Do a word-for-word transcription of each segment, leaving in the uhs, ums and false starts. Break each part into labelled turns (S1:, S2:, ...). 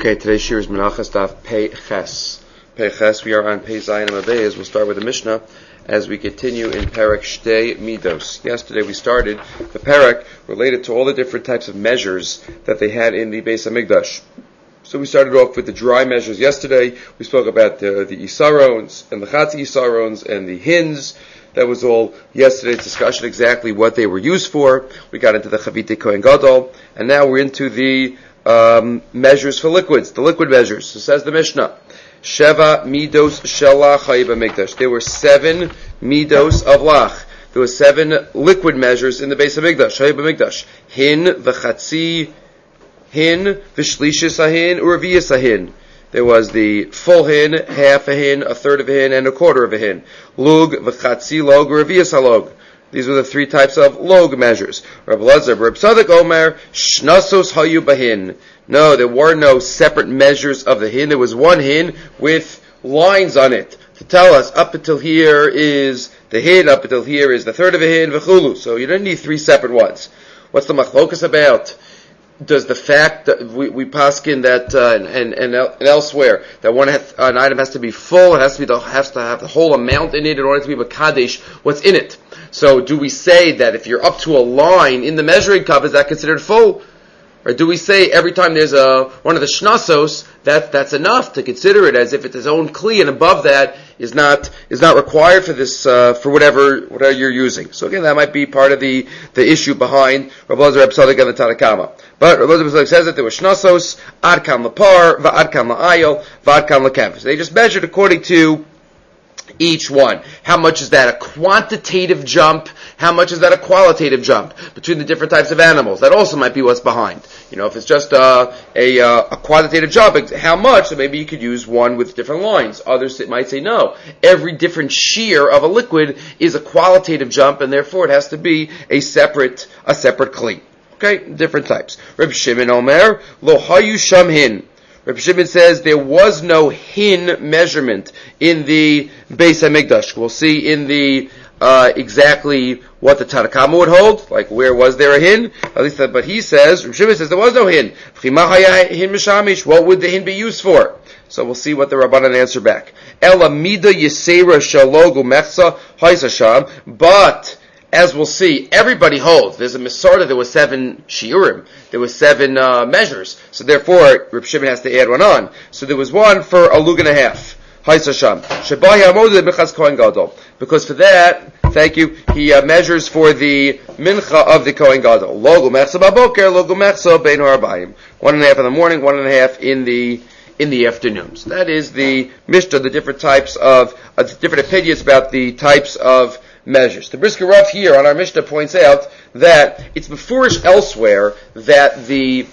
S1: Okay, today's shir is Menachas Daf Pei Ches. Pei Ches, we are on Pei Zayin Abayez. We'll start with the Mishnah as we continue in Perek Shtei Midos. Yesterday we started the Perek related to all the different types of measures that they had in the Beis HaMikdash. So we started off with the dry measures yesterday. We spoke about the, the Isarons and the Chatzi Isarons and the Hins. That was all yesterday's discussion, exactly what they were used for. We got into the Chavite Kohen Gadol, and now we're into the um, measures for liquids, the liquid measures. So says the Mishnah, Sheva Midos Shelah Chayiv HaMikdash. There were seven Midos of Lach. There were seven liquid measures in the Beis HaMikdash, Chayiv HaMikdash. Hin, V'chatzi, Hin, V'shlishis Ahin, U'Revius Ahin. There was the full hin, half a hin, a third of a hin, and a quarter of a hin. Lug, v'chatzi log, revius halog. These were the three types of log measures. Rabbi Lazar, Rabbi Tzadok Omer, shnasos hayu bahin. No, there were no separate measures of the hin. There was one hin with lines on it to tell us up until here is the hin, up until here is the third of a hin, v'chulu. So you don't need three separate ones. What's the machlokas about? Does the fact that we, we paskin that uh, and, and, and and elsewhere that one has, an item has to be full, it has to be the, has to have the whole amount in it in order to be makadesh what's in it? So do we say that if you're up to a line in the measuring cup, is that considered full? Or do we say every time there's a one of the shnasos that that's enough to consider it as if it's its own kli, and above that is not is not required for this uh, for whatever whatever you're using? So again, that might be part of the, the issue behind Rav Lazar, Reb Tzadok, and the Tanakama. But Rav Lazar, Reb Tzadok says that there were shnasos ad kam lapar, va'ad kam la'ayil, va'ad kam la'kefes. They just measured according to each one. How much is that a quantitative jump? How much is that a qualitative jump between the different types of animals? That also might be what's behind. You know, if it's just a a, a quantitative jump, how much? So maybe you could use one with different lines. Others might say no. Every different shear of a liquid is a qualitative jump, and therefore it has to be a separate a separate kli. Okay, different types. Reb Shimon Omer lo hayu sham hin. Reb Shimon says there was no hin measurement in the Beis HaMikdash. We'll see in the uh, exactly what the Tanakama would hold, like where was there a hin? At least, that, but he says, Reb Shimon says there was no hin. What would the hin be used for? So we'll see what the Rabbanan answer back. Ela mida yisera shalogu mechsa haisasham, but as we'll see, everybody holds. There's a Masarda, there were seven shiurim. There were seven uh, measures. So therefore, Reb Shimon has to add one on. So there was one for a lug and a half. Because for that, thank you, he uh, measures for the mincha of the Kohen Gadol. Logu mechsa baboker, logu mechsa beinu arbaim. One and a half in the morning, one and a half in the in the afternoon. So that is the Mishnah, the different types of, uh, different opinions about the types of measures. The Brisker Rav here on our Mishnah points out that it's beforish elsewhere that the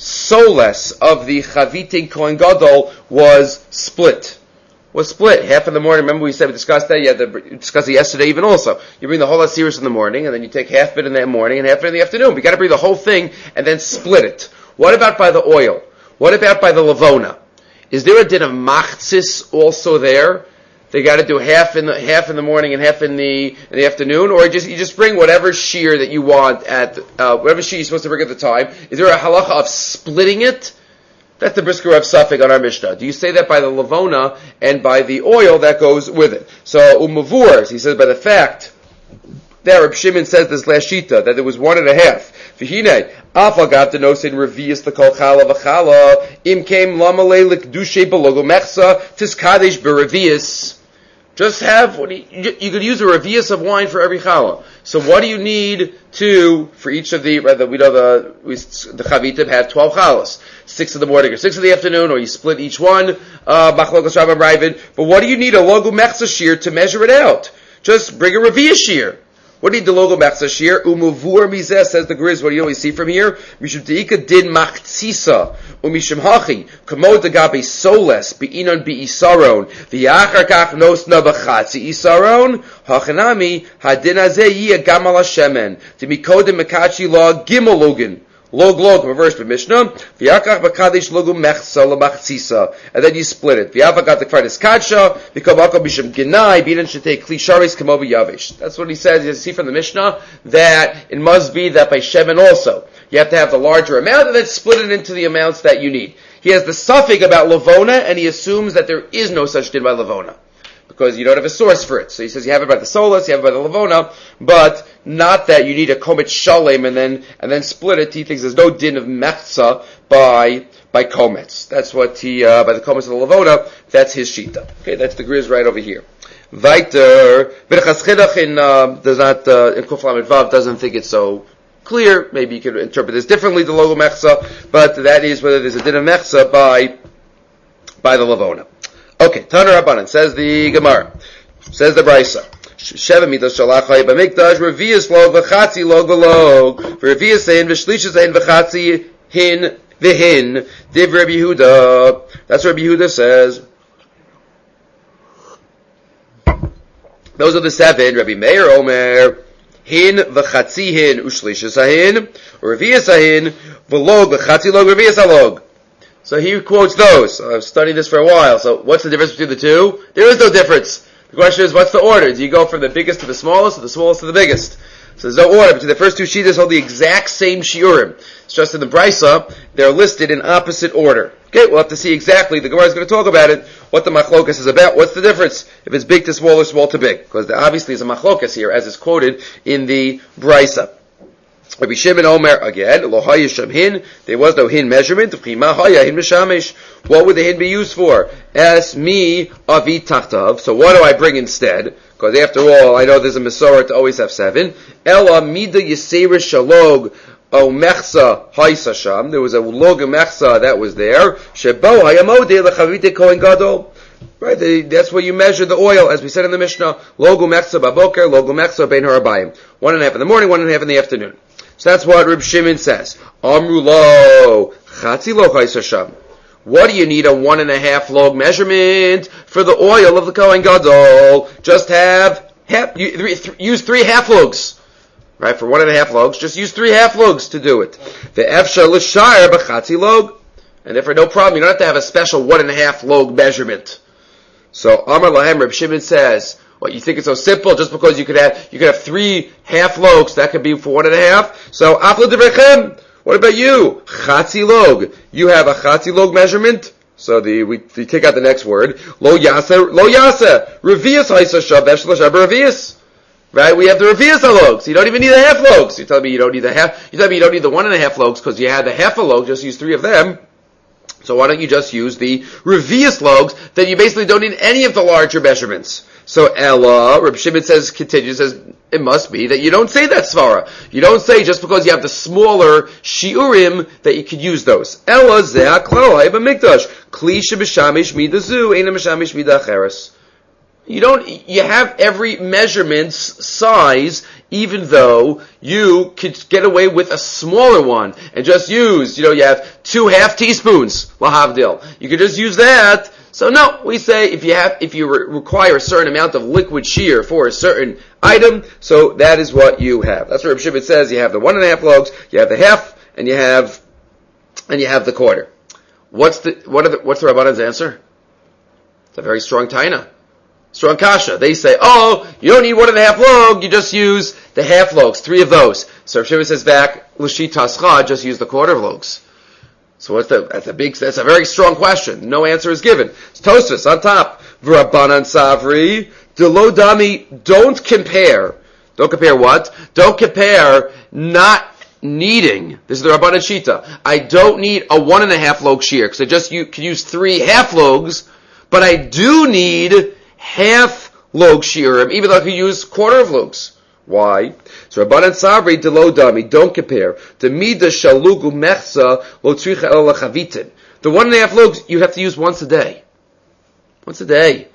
S1: soles of the Chavite Kohen Gadol was split. Was split. Half in the morning, remember we said we discussed that, you had to discuss it yesterday even also. You bring the whole Asiris in the morning, and then you take half of it in the morning and half of it in the afternoon. But you gotta bring the whole thing and then split it. What about by the oil? What about by the lavona? Is there a din of machzis also there? They got to do half in the half in the morning and half in the in the afternoon, or just you just bring whatever shear that you want at uh, whatever shear you're supposed to bring at the time. Is there a halacha of splitting it? That's the Brisker Rav Safek on our Mishnah. Do you say that by the lavona and by the oil that goes with it? So umavur, he says by the fact that Reb Shimon says this last shita that there was one and a half. V'hinei afal got the nosin revius the kol chala v'chala im came lamalei l'kedushe belogo mechsa tiskadesh berevius. Just have, what you, you could use a revius of wine for every challah. So what do you need to, for each of the, rather, we know the, we, the chavitim have twelve challahs. Six in the morning or six in the afternoon, or you split each one, uh, machlokas Rabbah Ravid. But what do you need a logo mechsa shear to measure it out? Just bring a revius shear. What do you need the logo mechsa shear? Umuvur mizeh, says the Grizz, what do you always see from here? Mishum teika din machtzisa. Umishum hachi. Kamod agabe soles. Be'inon be'isaron. V'yachar kach nosna b'chatzi isaron. Hachanami. Hadin azeh yiyah gamal hashemen. Demikodem mekachi la gimalogun. Log log, reverse the Mishnah. V'yakach b'kadesh logu mechsa l'machtzisa. And then you split it. V'yavagat the kvarnis kadsha. V'kabako b'shem genai. B'idin shetei kli sharis kamo b'yavish. That's what he says. You see from the Mishnah that it must be that by shemen also. You have to have the larger amount and then split it into the amounts that you need. he has the suffix about Lavona, and he assumes that there is no such din by Lavona, because you don't have a source for it. So he says you have it by the Solus, you have it by the Lavona, but not that you need a Komet Shalem and then and then split it. He thinks there's no din of Mechza by by Komets. That's what he, uh, by the Komets of the Lavona, that's his Shita. Okay, that's the Grizz right over here. Weiter, Birchas Chinuch in, uh, does not, uh, in Kuf Lamed Vav doesn't think it's so clear. Maybe you could interpret this differently, the logo Mechza, but that is whether there's a din of Mechza by, by the Lavona. Okay, Taner Rabbanan, says the Gemara, says the Brisa. Sheva mitos shalach hay b'mikdash, revius log v'chatzi log v'log, v'revius ein v'shlishus ein v'chatzi hin v'hin, div Rabbi Yehuda. That's what Rabbi Yehuda says. Those are the seven. Rabbi Meir Omer, hin v'chatzi hin, u'shlishus hin, revius hin, v'log v'chatzi log, revius log. So he quotes those. I've studied this for a while. So what's the difference between the two? There is no difference. The question is, what's the order? Do you go from the biggest to the smallest, or the smallest to the biggest? So there's no order. Between the first two shitas hold the exact same shiurim. It's just in the Brisa, they're listed in opposite order. Okay, we'll have to see exactly. The Gemara is going to talk about it, what the machlokas is about. What's the difference if it's big to small or small to big? Because there obviously is a machlokas here, as is quoted in the Brisa. Rabbi Shimon Omer again, lo hayisham hin. There was no hin measurement. What would the hin be used for? Es mi avi tachtav. So what do I bring instead? Because after all, I know there's a Masorah to always have seven. Ela mida yisera shalog o mechsa haisasham. There was a log of mechsa that was there. Shebo hayamode lechavite kohen gadol. Right, the, that's where you measure the oil, as we said in the Mishnah. Logu mechsa baboker, logu mechsa bein harabayim. One and a half in the morning, one and a half in the afternoon. So that's what Reb Shimon says. Amru lo chatzi lo chaisasham. What do you need a one and a half log measurement for the oil of the Kohen Gadol? Just have half, you, three, th- use three half logs. Right, for one and a half logs, just use three half logs to do it. The efshar l'shayr b'chatzi log. And therefore no problem, you don't have to have a special one and a half log measurement. So Amar Lahem, Reb Shimon says, what, you think it's so simple? Just because you could have, you could have three half logs, that could be for one and a half. So, Afla Devrechem, what about you? Chatzi log. You have a chatzi log measurement? So the, we, we take out the next word. Lo yasa, lo yasa. Revius haisa shavesh l'shab revius. Right? We have the revius logs. You don't even need the half logs. You tell me you don't need the half, you tell me you don't need the one and a half logs because you had the half a log, just use three of them. So why don't you just use the revius logs, then you basically don't need any of the larger measurements. So Ella, Reb Shimon says, continues, says, it must be that you don't say that svara. You don't say just because you have the smaller shiurim that you could use those. Ella zeh klal hay b'mikdash. Kli sheb'shamish midazu, eina m'shamish midacheres. You don't, you have every measurement's size, even though you could get away with a smaller one and just use, you know, you have two half teaspoons, lahavdil. You could just use that. So no, we say if you have, if you re- require a certain amount of liquid shear for a certain item, so that is what you have. That's what Reb Shimon says. You have the one and a half logs, you have the half, and you have, and you have the quarter. What's the, what are the, what's the Rabbanan's answer? It's a very strong taina. Strong kasha. They say, oh, you don't need one and a half log, you just use the half logs, three of those. So Reb Shimon says back, l'shit tascha, just use the quarter of logs. So what's the, that's a big, that's a very strong question. No answer is given. It's Tosfos on top. V'Rabbanan Savri, Delo Dami, don't compare. Don't compare what? Don't compare not needing. This is the Rabbanan Shita. I don't need a one and a half log shear, because I just you, can use three half logs, but I do need half log shearim, even though I could use quarter of logs. Why? So Rabbanan Savri Delo Dami, don't compare. The Mida Shalugu Mechsa Lo Tzricha El Lachavitin. The one and a half logs you have to use once a day. Once a day.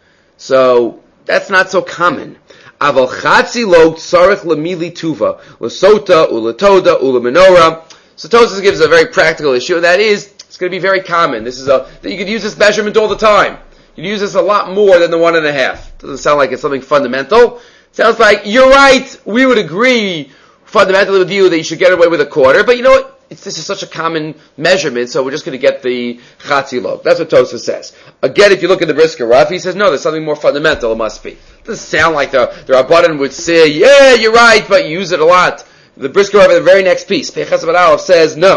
S1: So that's not so common. Aval Chatzi Log Tzarech Lemili Tuva Lesota Ulatoda Ulaminora. So Tosfos gives a very practical issue, and that is it's going to be very common. This is a that you could use this measurement all the time. You use this a lot more than the one and a half. Doesn't sound like it's something fundamental. Sounds like, you're right, we would agree fundamentally with you that you should get away with a quarter, but you know what? It's, this is such a common measurement, so we're just going to get the chatzi log. That's what Tosfos says. Again, if you look at the Brisker Rav, he says, no, there's something more fundamental, it must be. It doesn't sound like the, the Rabbanan would say, yeah, you're right, but you use it a lot. The Brisker Rav in the very next piece, Peiches Amud Aleph, says, no.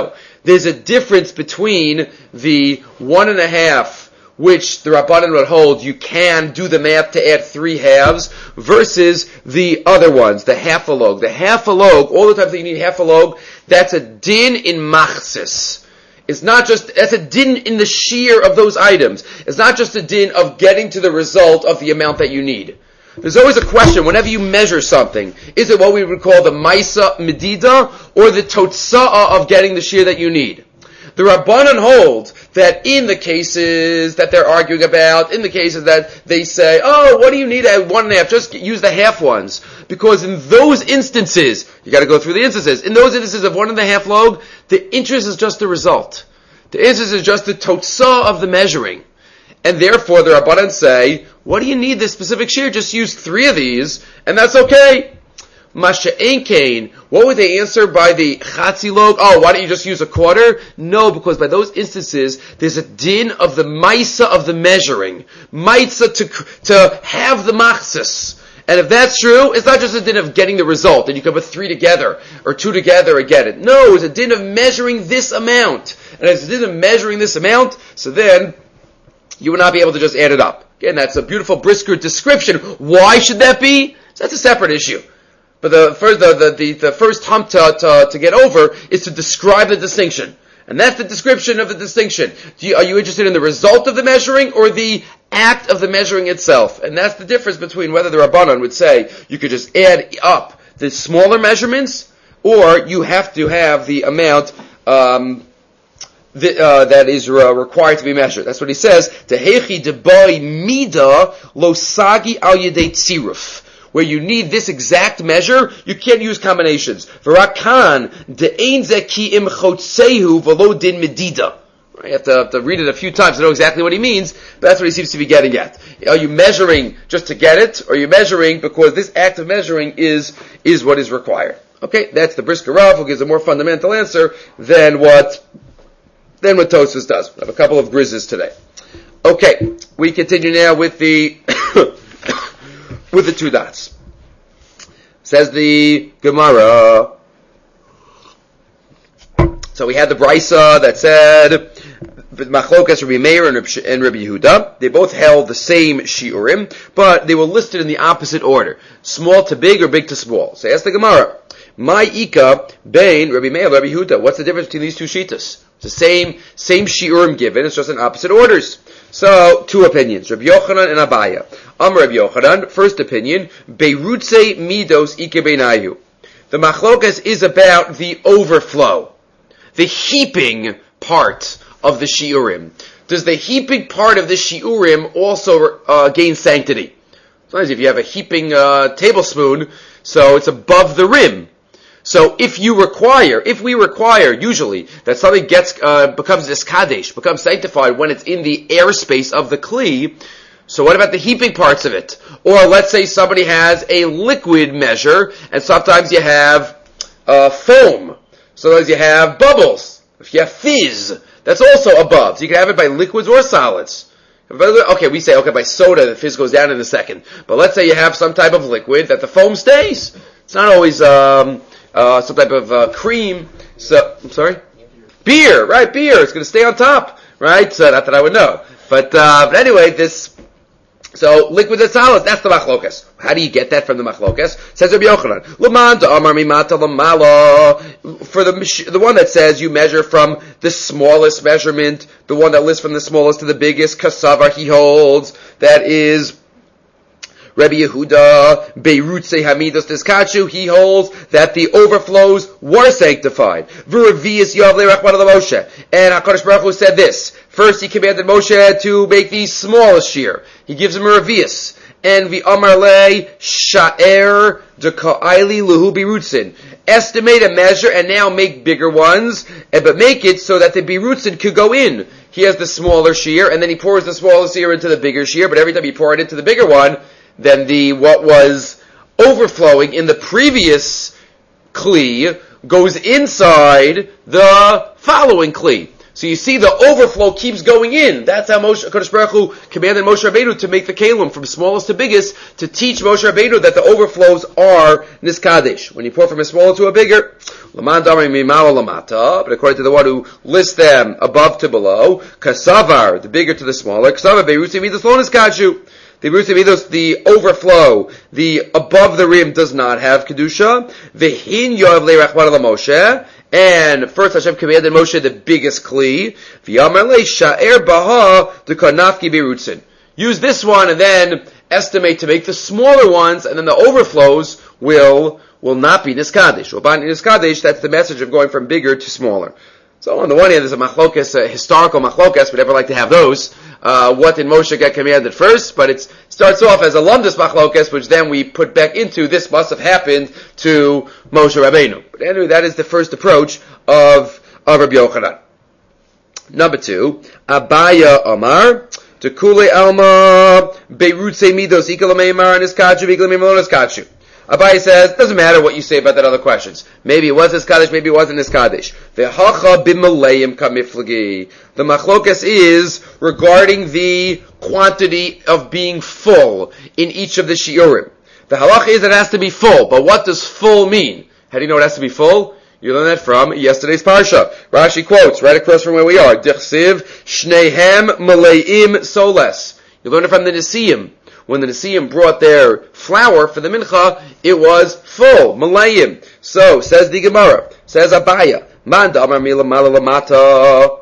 S1: there's a difference between the one and a half, which the Rabbanan would hold you can do the math to add three halves, versus the other ones, the half a log. The half a log, all the times that you need half a log, that's a din in machzis. It's not just, that's a din in the shear of those items. It's not just a din of getting to the result of the amount that you need. There's always a question, whenever you measure something, is it what we would call the maisa medida, or the totsa'ah of getting the shear that you need? The Rabbanan hold that in the cases that they're arguing about, in the cases that they say, oh, what do you need at one and a half? Just use the half ones. Because in those instances, you gotta go through the instances, in those instances of one and a half log, the interest is just the result. The interest is just the totsah of the measuring. And therefore the Rabbanan say, what do you need this specific shear? Just use three of these, and that's okay. Masha ein kain. What would they answer by the chatzi log? Oh, why don't you just use a quarter? No, because by those instances, there's a din of the maisa of the measuring. Maisa to, to have the machzis. And if that's true, it's not just a din of getting the result, and you can put three together, or two together and get it. No, it's a din of measuring this amount. And it's a din of measuring this amount, so then, you will not be able to just add it up. Again, that's a beautiful Brisker description. Why should that be? So that's a separate issue. But the first, the, the, the, the first hump to, to, to get over is to describe the distinction. And that's the description of the distinction. Do you, are you interested in the result of the measuring or the act of the measuring itself? And that's the difference between whether the Rabbanan would say you could just add up the smaller measurements, or you have to have the amount um, the, uh, that is uh, required to be measured. That's what he says. Tehechi debai mida losagi al yedei tziruf. Where you need this exact measure, you can't use combinations. V'rakan de'ein zeki im chotzehu v'lo din medida. You have to, have to read it a few times to know exactly what he means, but that's what he seems to be getting at. Are you measuring just to get it, or are you measuring because this act of measuring is is what is required? Okay, that's the Brisker Rav, who gives a more fundamental answer than what than what Tosfos does. I have a couple of grizzes today. Okay, we continue now with the with the two dots. Says the Gemara. So we had the Brisa that said Machlokas Rabbi Meir and Rabbi Yehuda. They both held the same shiurim, but they were listed in the opposite order: small to big or big to small. So ask the Gemara. My Ika Bain Rabbi Meir Rabbi Yehuda. What's the difference between these two shitas? It's the same same shiurim given. It's just in opposite orders. So, two opinions, Rabbi Yochanan and Abaya. Amar Rabbi Yochanan, first opinion, Beirutze midos ike beinayu. The machlokas is about the overflow, the heaping part of the shiurim. Does the heaping part of the shiurim also uh, gain sanctity? Sometimes if you have a heaping uh, tablespoon, so it's above the rim. So if you require, if we require usually that something gets, uh, becomes iskadesh, becomes sanctified when it's in the airspace of the kli, so what about the heaping parts of it? Or let's say somebody has a liquid measure, and sometimes you have, uh, foam. Sometimes you have bubbles. If you have fizz, that's also above. So you can have it by liquids or solids. Okay, we say, okay, by soda the fizz goes down in a second. But let's say you have some type of liquid that the foam stays. It's not always, um, Uh, some type of uh, cream. So, I'm sorry? Beer, right? Beer. It's going to stay on top, right? So, not that I would know. But, uh, but anyway, this, so, liquid and solids, that's the machlokas. How do you get that from the machlokas? Says Rabbi Yochanan, L'man da'amar mimata l'mala. For the, the one that says you measure from the smallest measurement, the one that lists from the smallest to the biggest, kasavar, he holds, that is, Rabbi Yehuda, Beirutze Hamidos Tiskachu, he holds that the overflows were sanctified. V'revius Yavle Rachman of Moshe. And HaKadosh Baruch Hu said this. First, he commanded Moshe to make the smallest shear. He gives him a revius. And v'amar le sha'er deka'ili luhu birutzin. Estimate a measure and now make bigger ones, but make it so that the birutzin could go in. He has the smaller shear, and then he pours the smaller shear into the bigger shear, but every time you pour it into the bigger one, then the, what was overflowing in the previous kli goes inside the following kli. So you see the overflow keeps going in. That's how Moshe, Kodesh Baruch Hu commanded Moshe Rabbeinu to make the kelim from smallest to biggest, to teach Moshe Rabbeinu that the overflows are niskadesh. When you pour from a smaller to a bigger, but according to the one who lists them above to below, kasavar, the bigger to the smaller, kasavar beirutzi midas lo niskadeshu. The Beirutzi Midos, the overflow, the above the rim does not have Kedusha. V'hin yoav le'rachman ala Moshe. And first Hashem commanded Moshe the biggest Kli. V'yamar le sha'er baha d'kanafki beirutzin. Use this one and then estimate to make the smaller ones, and then the overflows will, will not be Niskadesh. Niskadesh, that's the message of going from bigger to smaller. So on the one hand, there's a machlokas, a historical machlokas. We never like to have those. Uh, what did Moshe get commanded first? But it starts off as a lumdus machlokas, which then we put back into this must have happened to Moshe Rabbeinu. But anyway, that is the first approach of, of Rabbi Yochanan. Number two, Abaya Amar, Tekule Alma, Beirutze Midos, Ikalameimar, Niskachu, Ikalameimar, Niskachu. Abai says, doesn't matter what you say about that other questions. Maybe it was Niskadesh, maybe it wasn't Niskadesh. Ve'hacha b'malayim kamiflagi. The machlokas is regarding the quantity of being full in each of the shiurim. The halacha is that it has to be full, but what does full mean? How do you know it has to be full? You learn that from yesterday's parsha. Rashi quotes right across from where we are. Dichsiv shnehem malayim soles. You learn it from the Nesiim. When the Nesiim brought their flour for the mincha, it was full, malayim. So, says the Gemara, says Abaya, man da'amar milamala lamata.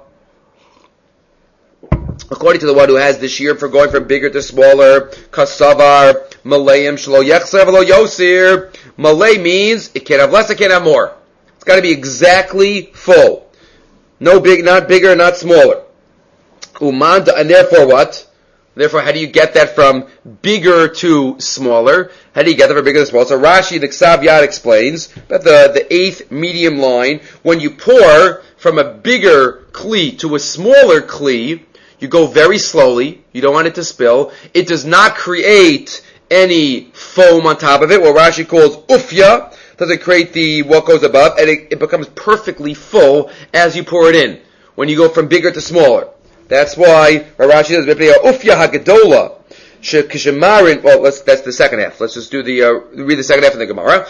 S1: According to the one who has this year for going from bigger to smaller, kasavar, malayim, shlo yechser v'lo yosir. Malay means, it can't have less, it can't have more. It's gotta be exactly full. No big, not bigger, not smaller. Uman, and therefore what? Therefore, how do you get that from bigger to smaller? How do you get that from bigger to smaller? So Rashi, the Ksav Yad, explains that the, the eighth medium line, when you pour from a bigger Kli to a smaller Kli, you go very slowly. You don't want it to spill. It does not create any foam on top of it, what Rashi calls ufya. Doesn't create the what goes above, and it, it becomes perfectly full as you pour it in. When you go from bigger to smaller. That's why Rashi says, "Ufya hagadola." Well, let's, that's the second half. Let's just do the uh, read the second half of the Gemara.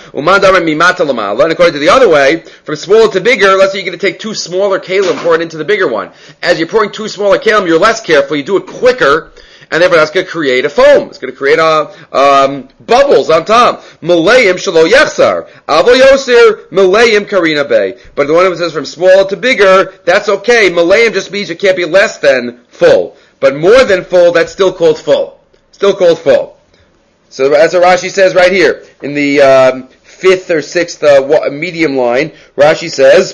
S1: And according to the other way, from smaller to bigger, let's say you're going to take two smaller kalim, pour it into the bigger one. As you're pouring two smaller kalim, you're less careful. You do it quicker, and therefore that's going to create a foam. It's going to create a, um, bubbles on top. Malayim shelo yechsar. Avo yosir malayim karina bay. But the one who says from smaller to bigger, that's okay. Malayim just means you can't be less than full. But more than full, that's still called full. Still called full. So as Rashi says right here, in the um, fifth or sixth uh, medium line, Rashi says,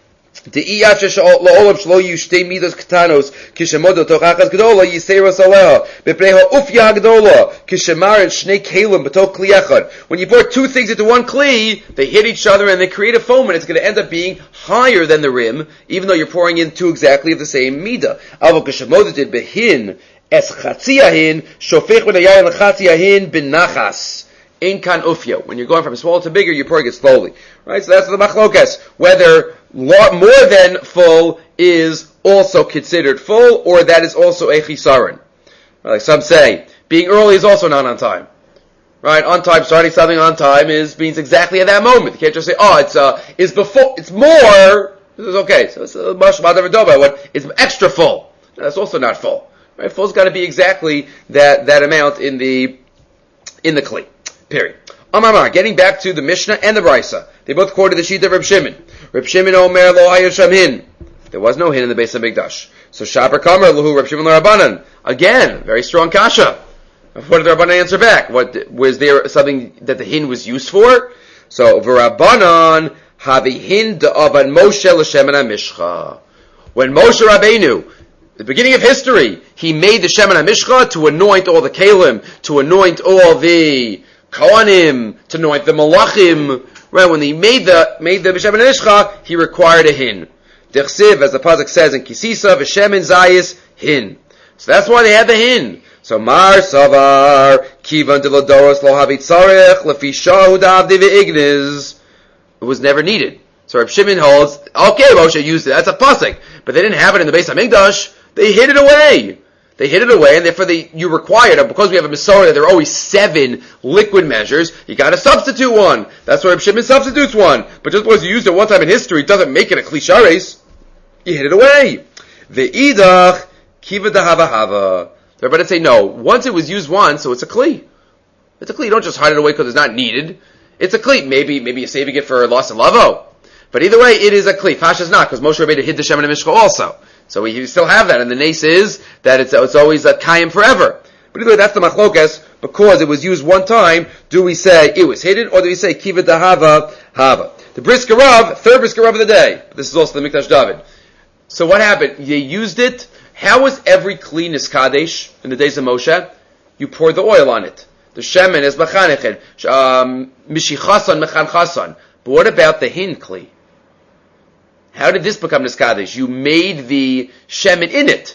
S1: when you pour two things into one kli, they hit each other and they create a foam, and it's going to end up being higher than the rim, even though you're pouring in two exactly of the same midah. Es chatziyahin, shofech ben hayayin l'chatziyahin bin nachas. In kan ufya. When you're going from small to bigger, you're pouring it slowly. Right? So that's the machlokas. Whether more than full is also considered full, or that is also a chisaron. Like some say, being early is also not on time. Right? On time, starting something on time is, means exactly at that moment. You can't just say, oh, it's, uh, is before, it's more, this is okay. So it's a mashma d'avadova, what, it's extra full. That's also not full. Right, full's got to be exactly that, that amount in the in the kli. Period. Amar, getting back to the Mishnah and the Brisa, they both quoted the sheet of Reb Shimon. Reb Shimon Omer lo hayasham hin. There was no hin in the base of Mikdash. So Shaper Kamer lahu Reb Shimon l'Rabbanan. Again, very strong kasha. What did the Rabbanan answer back? What was there something that the hin was used for? So v'Rabbanan havi hin da'avan Moshe l'Shemen HaMishcha. When Moshe Rabbeinu, the beginning of history, he made the Shemen HaMishcha to anoint all the kalim, to anoint all the kohanim, to anoint the malachim. Right, when he made the made the Shemen HaMishcha, he required a hin. Dechsiv, as the pasuk says in Kisisa, v'Shemen Zayis hin. So that's why they had the hin. So Mar Savar Kivan de Ladoros Lo Havitzarech Lefi Shahu Davdi Ve'igniz. It was never needed. So Reb Shimon holds, okay, Moshe used it. That's a pasuk. but they didn't have it in the Beis HaMikdash. They hid it away. They hid it away, and therefore they, you required, because we have a Masorah that there are always seven liquid measures, you gotta substitute one. That's why Reb Shimon substitutes one. But just because you used it one time in history doesn't make it a Kli Shareis. You hid it away. The Idach, Kiva Dahava Hava. They're about to say, no, once it was used once, so it's a Kli. It's a Kli. You don't just hide it away because it's not needed. It's a Kli. Maybe, maybe you're saving it for loss and lavo. But either way, it is a Kli. Pasha's not, because Moshe Rabbeinu hid the Shemen HaMishcha also. So we still have that, and the nace is that it's, it's always a Kayim forever. But either way, that's the Machlokas, because it was used one time, do we say it was hidden, or do we say Kiva Dahava Hava? The Brisker Rav, third Brisker Rav of the day. This is also the Mikdash David. So what happened? You used it. How was every Kli Niskadesh in the days of Moshe? You poured the oil on it. The Shemen is Machaneched. Um, Mishichasan Mechan Chasan. But what about the Hin Kli? How did this become Niskadesh? You made the Shemen in it,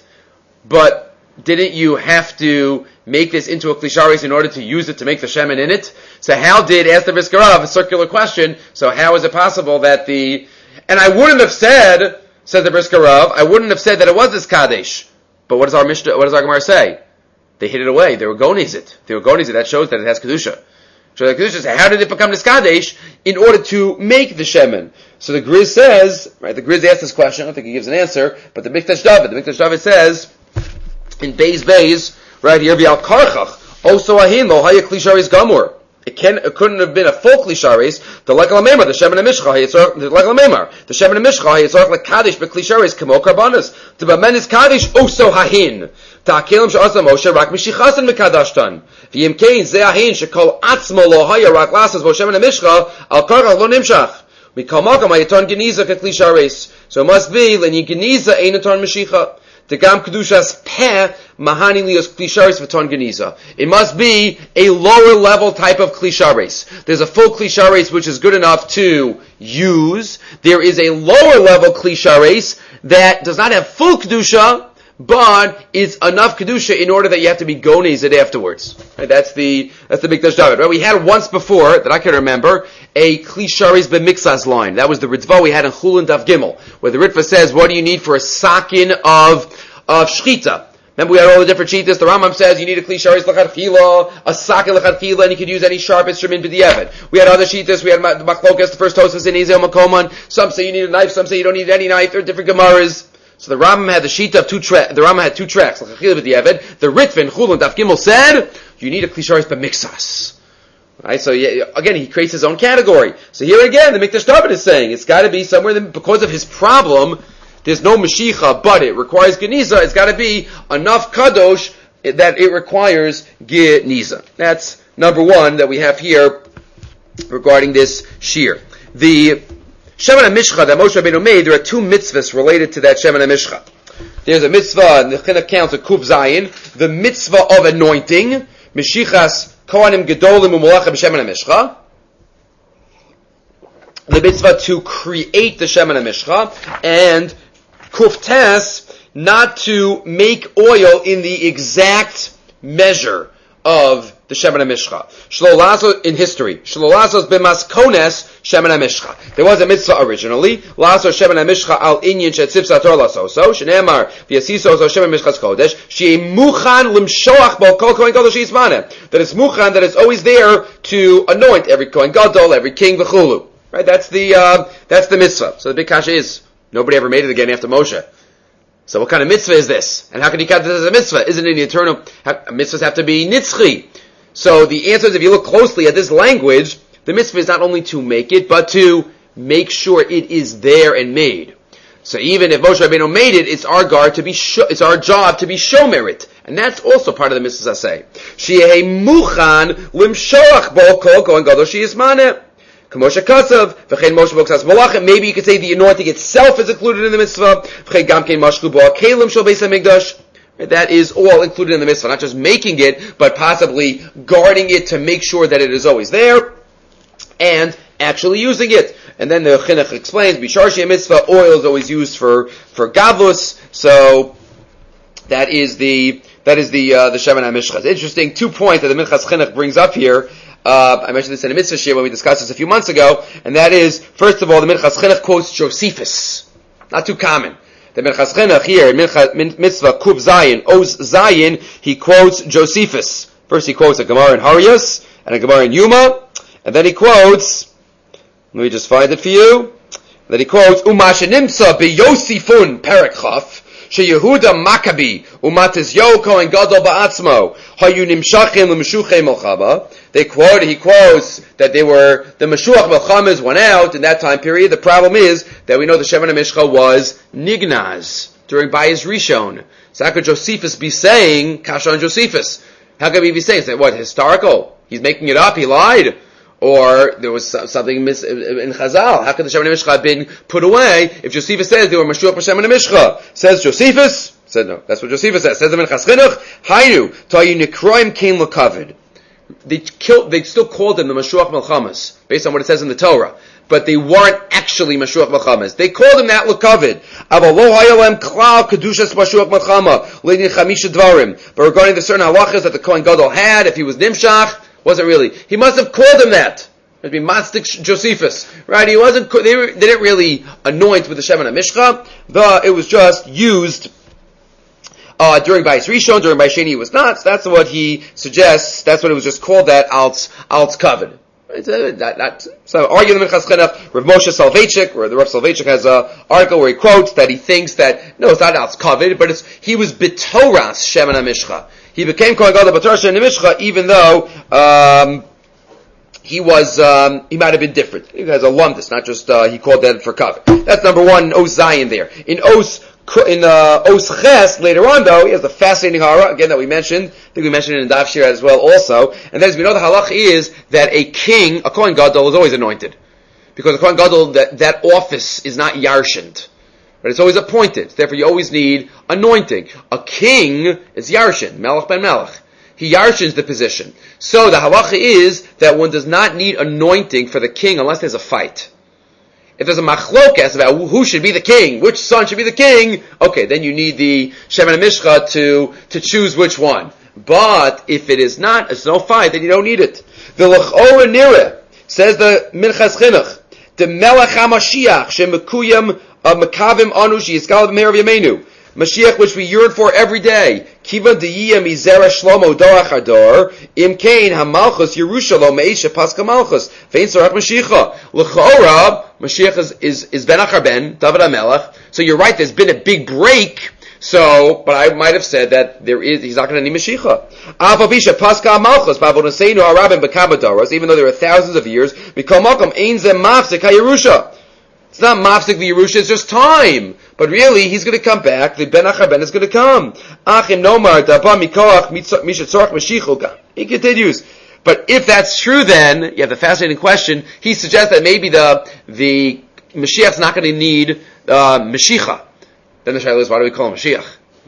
S1: but didn't you have to make this into a Kli Shareis in order to use it to make the Shemen in it? So how did, ask the Brisker Rav, a circular question, so how is it possible that the, and I wouldn't have said, said the Brisker Rav, I wouldn't have said that it was Niskadesh. But what does our Mishnah, what does our Gemara say? They hid it away. They were goniz it. They were goniz it. That shows that it has Kedusha. So the Kedusha says, how did it become Niskadesh? In order to make the Shemen. So the Griz says, right, the Griz asked this question, I don't think he gives an answer, but the Mikdash David, the Mikdash David says, in Beis Beis, right here, V'al Karchach, also ahin lo haya Kli Shareis gamur. It can, it couldn't have been a full Kli Shareis, the Lekal HaMemar, the Shemen HaMishcha, the Lekal HaMemar, the Shemen HaMishcha, Yitzorach LeKadosh B'Kli Shareis, Kamo Karbanas, to B'menis Kadosh, also hahin. Ta'akelim she'asa Moshe, rak Mishichasan Mekadashtan. V'yim kein, ze hahin, she'kol atzmo lo haya, rak lasas bo Shemen HaMishcha, al Karchach lo nimshach. Mikal Makam hayaton Geniza K'Kli Shareis. So it must be, Len Geniza ein aton Mishicha. The Gam Kedushas Peh Mahani Lios Kli Shareis V'Ton Geniza. It must be a lower level type of Kli Shareis. There's a full Kli Shareis which is good enough to use. There is a lower level Kli Shareis that does not have full Kedusha, but is enough Kedusha in order that you have to be gonez it afterwards. Right? That's the, that's the Mikdash David. Right? We had once before, that I can remember, a Kli Shareis B'Mixas line. That was the Ritva we had in Chulin Daf Gimel, where the Ritva says, what do you need for a sakin of, of Shchita? Remember we had all the different Shitas. The Rambam says you need a Kli Shareis L'Chadchila, a sakin L'Chadchila, and you could use any sharp instrument b'diavad. We had other Shitas. We had the Machlokas, the first Tosfos in Ezel Makoman. Some say you need a knife, some say you don't need any knife. There are different Gemaras. So the Rambam had the Shita of two tracks. The Rambam had two tracks. The Ritva in Chulun Daf Gimel said you need a Kli Shareis B'Mixas. Right? So yeah, again, he creates his own category. So here again, the Mikdash David is saying it's got to be somewhere that, because of his problem. There's no Mashicha, but it requires Geniza. It's got to be enough Kadosh that it requires Geniza. That's number one that we have here regarding this Shir. The Shemen HaMishcha that Moshe Rabbeinu made, there are two mitzvahs related to that Shemen HaMishcha. There's a mitzvah, in the Chinuch counts of Kuf Zayin, the mitzvah of anointing, Meshichas Kohanim Gedolim U'Molachim Shemen HaMishcha. The mitzvah to create the Shemen HaMishcha, and Kuftes, not to make oil in the exact measure of the Shemen HaMishcha. Shlolaso in history. Shlolasos b'maskones Shemen HaMishcha. There was a mitzvah originally. Laso Shemen HaMishcha al inyan shetzip sator lasoso. Shenemar v'yasiso so Shemen HaMishcha's kodesh. She'e muchan limshoach bo kol kohen gadol she'ismaneh. That it's muchan, that it's always there to anoint every kohen gadol, every king v'chulu. Right? That's the uh, that's the mitzvah. So the big kasha is, nobody ever made it again after Moshe. So what kind of mitzvah is this? And how can you count this as a mitzvah? Isn't it the eternal? How, mitzvahs have to be nitzchi. So the answer is, if you look closely at this language, the mitzvah is not only to make it, but to make sure it is there and made. So even if Moshe Rabbeinu made it, it's our guard to be sho- it's our job to be shomer it, and that's also part of the mitzvahs I say. She'ei muchan limshoach bo kol kohen gadol she'ismaneh. Maybe you could say the anointing itself is included in the mitzvah. That is all included in the mitzvah. Not just making it, but possibly guarding it to make sure that it is always there, and actually using it. And then the Chinuch explains, Bisharshi mitzvah, oil is always used for, for gavus, so that is the, that is the, uh, the Shemen HaMishcha. It's interesting, two points that the Minchas Chinuch brings up here. Uh, I mentioned this in a mitzvah shir when we discussed this a few months ago, and that is, first of all, the Minchas Chinuch quotes Josephus. Not too common. The Minchas Chinuch here, in Mitzvah Kuf Zayin, Oz Zayin, he quotes Josephus. First he quotes a Gemara in Harius, and a Gemara in Yuma, and then he quotes, let me just find it for you, then he quotes, Umashenimsa be Yosifun Perekchaf, She Yehuda Maccabi, Umatis Yo Kohen Gadol Ba'atzmo, Hayu Nimshachim L'Meshuchei Melchama. They quote, he quotes that they were, the Meshuach Melchamas went out in that time period. The problem is that we know the Shemoneh Mishcha was Nignaz during Bayis Rishon. So how could Josephus be saying, Kasha on Josephus? How could he be saying, say, what, historical? He's making it up, he lied? Or there was something mis- in Chazal. How could the Shemoneh Mishcha have been put away if Josephus says they were Meshuach Shemoneh Mishcha? Says Josephus? Said no. That's what Josephus says. Says the Minchas Chinuch, Hainu, Tayu Nikroim Kain L'Kavod. They killed, they still called them the Meshuach Melchamas, based on what it says in the Torah. But they weren't actually Meshuach Melchamas. They called them that L'Kavod. Avalo Hayalem Klal Kedushas Meshuach Melchama, Leidin Chamisha Dvarim. But regarding the certain halachas that the Kohen Gadol had, if he was Nimshach, wasn't really. He must have called him that. It'd be Mastik Josephus, right? He wasn't. They, were, they didn't really anoint with the Shemoneh Mishcha. The it was just used uh, during Bayis Rishon. During Bayis Sheni, it was not. So that's what he suggests. That's what it was just called. That Alts Alts Kavod. That, that, so arguing the Minchas Chinuch, Rav Moshe Soloveitchik, where the Rav Soloveitchik has an article where he quotes that he thinks that no, it's not Alts Kavod, but it's he was B'Toras Shemoneh Mishcha. He became Kohen Gadol B'Torah Shemoneh Mishcha, even though um, he was um, he might have been different. He has a lumdus, not just uh, he called that for kavod. That's number one in Os Zayin there. In Os in uh, Os Ches later on though, he has a fascinating hara again that we mentioned. I think we mentioned it in Daf Shira as well also. And then as we know, the halach is that a king, a Kohen Gadol, is always anointed because a Kohen Gadol that that office is not yarshind. But it's always appointed. Therefore, you always need anointing. A king is yarshin, melech ben melech. He yarshins the position. So the halacha is that one does not need anointing for the king unless there's a fight. If there's a machlokas about who should be the king, which son should be the king, okay, then you need the Shemoneh Mishcha to to choose which one. But if it is not, it's no fight, then you don't need it. The l'chora nireh, says the Minchas Chinuch, the melech HaMashiach shemekuyam of Makavim Anu Shiyiskal B'Meir of Yameinu. Mashiach, which we yearn for every day. Kiva D'Yiyah Mizera Shlomo Dorach Hador. Im Kain HaMalchus Yerushalom Meisha Paska Malchus. Vein Sorach Mashiach. L'chora, Mashiach is, is, is Ben Achar Ben, David HaMelech. So you're right, there's been a big break. So, but I might have said that there is, he's not going to need Mashiach. Avabisha Paska Malchus, Bavonaseinu Harabim B'Kamadoros, even though there are thousands of years, Mikol Malcolm Ein Zem Mafsik HaYerusha. It's not mafsik the Yerusha, it's just time. But really, he's going to come back. The Ben Achar Ben is going to come. Achim Nomar Daba Mikoach Mishatzorach Mashiach. He continues. But if that's true, then you have the fascinating question. He suggests that maybe the the Mashiach's not going to need uh, Mashiach. Then the shaila is, why do we call him Mashiach?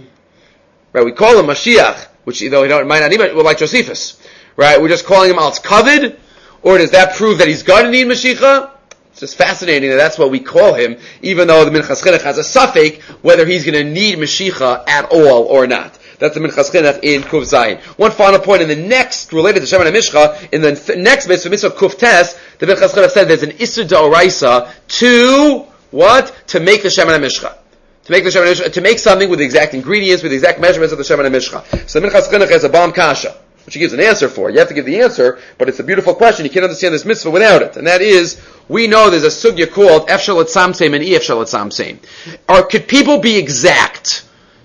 S1: Right? We call him Mashiach, which though he don't, might not even well, like Josephus. Right? We're just calling him Alts Kavod, or does that prove that he's going to need Mashiach? It's just fascinating that that's what we call him, even though the Minchas Chinuch has a suffix whether he's going to need Mashiach at all or not. That's the Minchas Chinuch in Kuf Zayin. One final point in the next, related to Shemoneh Mishcha, in the th- next mitzvah, mitzvah Kuf Tes, the Minchas Chinuch said there's an Isur D'Oraisa to, what? To make the Shemoneh Mishcha. To make the Shemoneh Mishcha, to make something with the exact ingredients, with the exact measurements of the Shemoneh Mishcha. So the Minchas Chinuch has a bomb kasha, which he gives an answer for. You have to give the answer, but it's a beautiful question. You can't understand this mitzvah without it. And that is, we know there's a sugya called Efshal Etzamseim and Efshal Etzamseim. Or could people be exact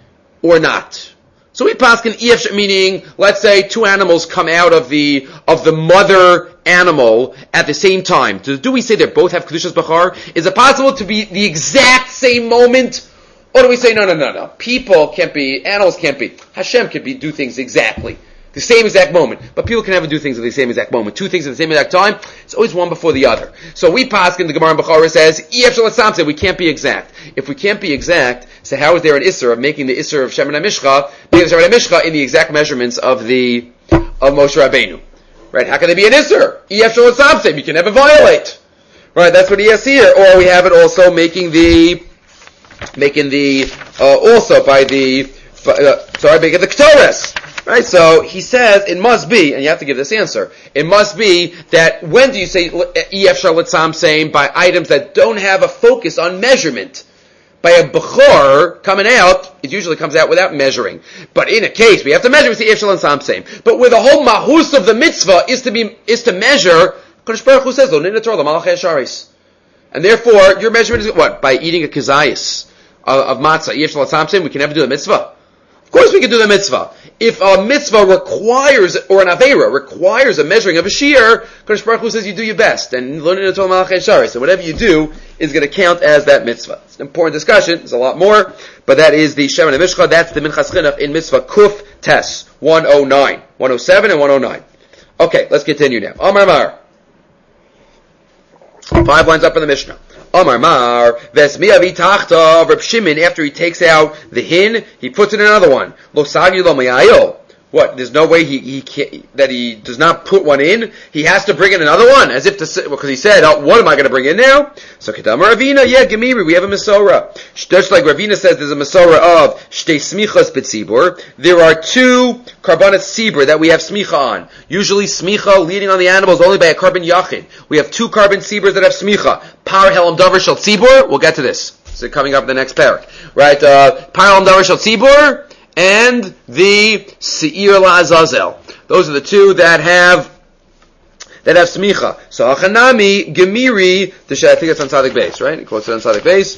S1: or not? So we paskin Efshal, meaning, let's say two animals come out of the of the mother animal at the same time. Do, do we say they both have Kedushas Bachar? Is it possible to be the exact same moment? Or do we say, no, no, no, no. People can't be, animals can't be. Hashem can be, do things exactly. The same exact moment. But people can never do things at the same exact moment. Two things at the same exact time, it's always one before the other. So we paskin, the Gemara in Bechorah says, Ef Shel Etzamseim, we can't be exact. If we can't be exact, so how is there an Isser of making the Isser of Shemoneh Mishcha, making the Shemoneh Mishcha in the exact measurements of the, of Moshe Rabbeinu? Right? How can there be an Isser? Ef Shel Etzamseim, you can never violate. Right? That's what he has here. Or we have it also making the, making the, uh, also by the, uh, sorry, making the Ketores. Right, so he says it must be, and you have to give this answer. It must be that when do you say Ef Shel Etzamseim by items that don't have a focus on measurement, by a bechor coming out, it usually comes out without measuring. But in a case, we have to measure, we say Yeshel and Samseim. But where the whole mahus of the mitzvah is to be, is to measure, Kodesh Baruch Hu says, Lo nina Torah, Malachei Hasharis. And therefore, your measurement is what? By eating a kazayis of, of matzah, Yeshel and Samseim, we can never do the mitzvah. Of course we can do the mitzvah. If a mitzvah requires, or an aveira requires a measuring of a shear, Kodesh Baruch Hu says you do your best. And lo nina Torah, Malachei Hasharis. So whatever you do is going to count as that mitzvah. It's an important discussion. There's a lot more. But that is the Shema Mishcha. That's the Minchas Chinuch in Mitzvah Kuf Tes one oh nine. one oh seven and one oh nine. Okay, let's continue now. Amar Mar. Five lines up in the Mishnah. Amar Mar, Vesmi Avi Tachta, Reb Shimon, after he takes out the hin, he puts in another one. Lo Savi Lo Mayayil. What? There's no way he, he can't, that he does not put one in. He has to bring in another one, as if to say, because he said, oh, what am I going to bring in now? So Kedamar Ravina, yeah, Gemiri, we have a Masorah. Just like Ravina says, there's a Masorah of Shtei Smichas B'tzibur. There are two Karbanas Tzibur that we have Smicha on. Usually Smicha leading on the animals only by a carbon Yachid. We have two carbon Tziburs that have Smicha. Par Helam Davar Shal Tzibur, we'll get to this. So coming up in the next parak. Right, uh, Par Helam Davar Shal Tzibur, and the Seir LaAzazel. Those are the two that have that have smicha. So Hachanami Gemiri. I think it's on Tzadik Beis, right? He quotes it on Tzadik Beis.